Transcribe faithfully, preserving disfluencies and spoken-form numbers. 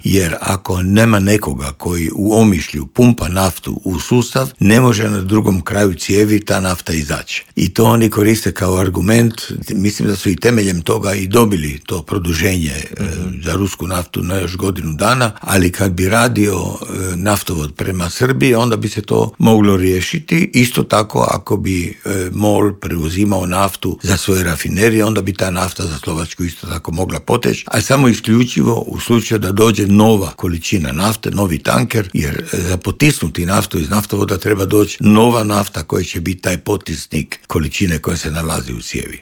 jer ako nema nekoga koji u Omišlju pumpa naftu u sustav, ne može na drugom kraju cijevi ta nafta izaći. I to oni koriste kao argument. Mislim da su i temeljem toga i dobili to produženje mm-hmm. za rusku naftu na još godinu dana, ali kad bi radio naftovod prema Srbiji, onda bi se to moglo riješiti. Isto tako, ako bi MOL preuzimao naftu za svoje rafinerije, onda bi ta nafta za Slovačku isto tako mogla poteći, a samo isključivo u slučaju da dođe nova količina nafte, novi tanker, jer za potisnuti naftu iz naftovoda treba doći nova nafta koja će biti taj potisnik količine koja se nalazi u cijevi.